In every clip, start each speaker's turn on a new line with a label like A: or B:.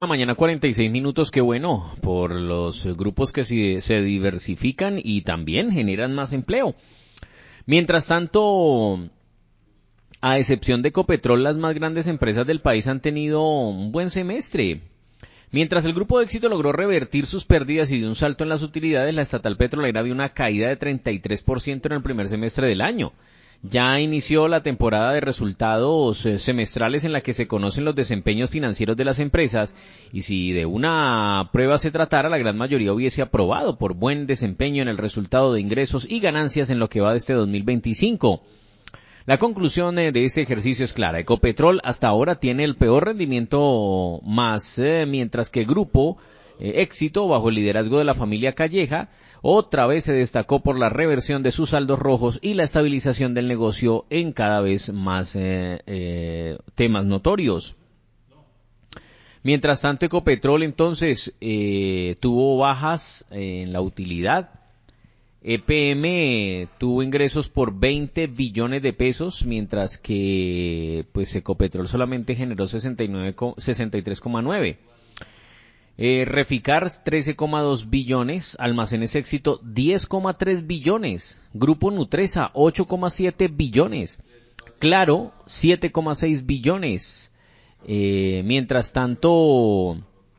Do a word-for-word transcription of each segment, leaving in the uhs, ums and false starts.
A: La mañana cuarenta y seis minutos, qué bueno, por los grupos que se, se diversifican y también generan más empleo. Mientras tanto, a excepción de Ecopetrol, las más grandes empresas del país han tenido un buen semestre. Mientras el Grupo de Éxito logró revertir sus pérdidas y dio un salto en las utilidades, la estatal petrolera vio una caída de treinta y tres por ciento en el primer semestre del año. Ya inició la temporada de resultados eh, semestrales en la que se conocen los desempeños financieros de las empresas y si de una prueba se tratara, la gran mayoría hubiese aprobado por buen desempeño en el resultado de ingresos y ganancias en lo que va de este dos mil veinticinco. La conclusión eh, de ese ejercicio es clara. Ecopetrol hasta ahora tiene el peor rendimiento más, eh, mientras que Grupo eh, Éxito, bajo el liderazgo de la familia Calleja, otra vez se destacó por la reversión de sus saldos rojos y la estabilización del negocio en cada vez más eh, eh, temas notorios. Mientras tanto, Ecopetrol entonces eh, tuvo bajas eh, en la utilidad. E P M tuvo ingresos por veinte billones de pesos, mientras que pues Ecopetrol solamente generó sesenta y nueve, sesenta y tres coma nueve. Eh, Reficar trece coma dos billones, Almacenes Éxito diez coma tres billones, Grupo Nutresa ocho coma siete billones, Claro siete coma seis billones. Eh, mientras tanto,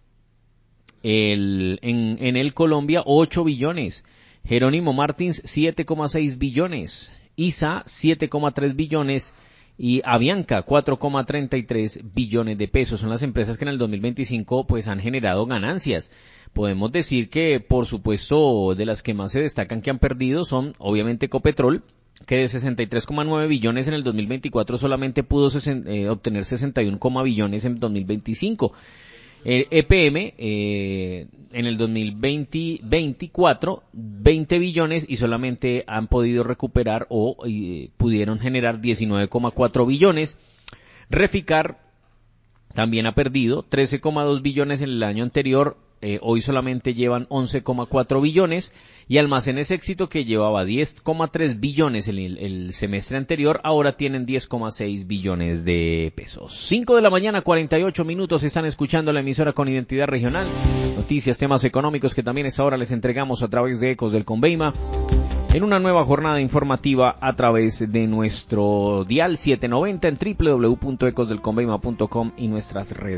A: el, en, en el Colombia ocho billones, Jerónimo Martins siete coma seis billones, I S A siete coma tres billones y Avianca cuatro coma treinta y tres billones de pesos. Son las empresas que en el dos mil veinticinco pues han generado ganancias. Podemos decir que, por supuesto, de las que más se destacan que han perdido son obviamente Ecopetrol, que de sesenta y tres coma nueve billones en el dos mil veinticuatro solamente pudo sesen, eh, obtener sesenta y uno billones en dos mil veinticinco. Eh, E P M eh, en el dos mil veinte, veinticuatro veinte billones y solamente han podido recuperar o eh, pudieron generar diecinueve coma cuatro billones. Reficar también ha perdido trece coma dos billones en el año anterior, eh, hoy solamente llevan once coma cuatro billones, y Almacenes Éxito, que llevaba diez coma tres billones en el, el semestre anterior, ahora tienen diez coma seis billones de pesos. cinco de la mañana, cuarenta y ocho minutos, están escuchando la emisora con identidad regional, noticias, temas económicos que también a esta hora les entregamos a través de Ecos del Conveima, en una nueva jornada informativa a través de nuestro dial setecientos noventa en doble u doble u doble u punto ecos del conveima punto com y nuestras redes.